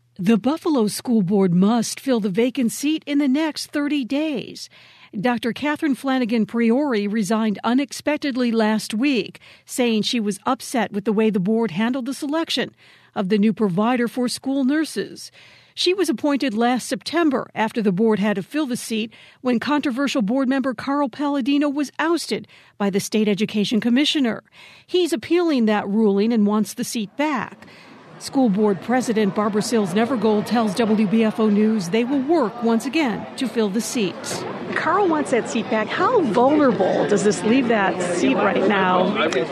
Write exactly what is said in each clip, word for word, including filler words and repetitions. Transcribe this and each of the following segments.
The Buffalo School Board must fill the vacant seat in the next thirty days. Doctor Catherine Flanagan Priore resigned unexpectedly last week, saying she was upset with the way the board handled the selection of the new provider for school nurses. She was appointed last September after the board had to fill the seat when controversial board member Carl Palladino was ousted by the state education commissioner. He's appealing that ruling and wants the seat back. School Board President Barbara Sills Nevergold tells W B F O News they will work once again to fill the seat. Carl wants that seat back. How vulnerable does this leave that seat right now?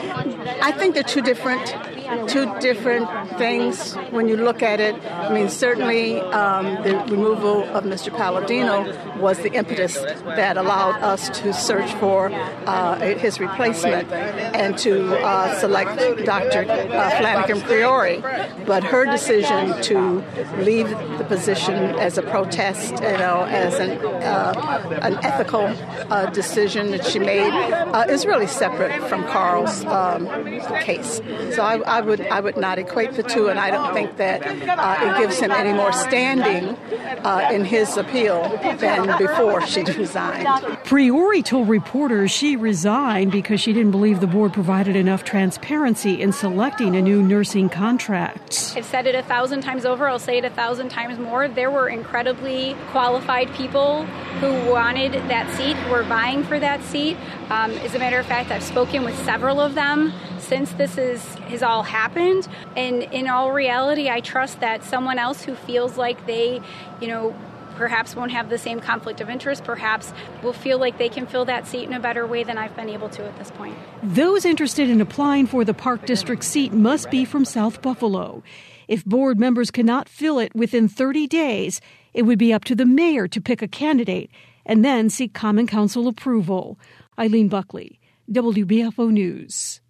I think they're two different, two different things when you look at it. I mean, certainly um, the removal of Mister Palladino was the impetus that allowed us to search for uh, his replacement and to uh, select Doctor Uh, Flanagan Priore. But her decision to leave the position as a protest, you know, as an uh, an ethical uh, decision that she made, uh, is really separate from Carl's um, case. So I, I would I would not equate the two, and I don't think that uh, it gives him any more standing uh, in his appeal than before she resigned. Priore told reporters she resigned because she didn't believe the board provided enough transparency in selecting a new nursing contract. I've said it a thousand times over. I'll say it a thousand times more. There were incredibly qualified people who wanted that seat, who were vying for that seat. Um, as a matter of fact, I've spoken with several of them since this is, has all happened. And in all reality, I trust that someone else who feels like they, you know, perhaps won't have the same conflict of interest, perhaps will feel like they can fill that seat in a better way than I've been able to at this point. Those interested in applying for the Park District seat must be from South Buffalo. If board members cannot fill it within thirty days, it would be up to the mayor to pick a candidate and then seek Common Council approval. Eileen Buckley, W B F O News.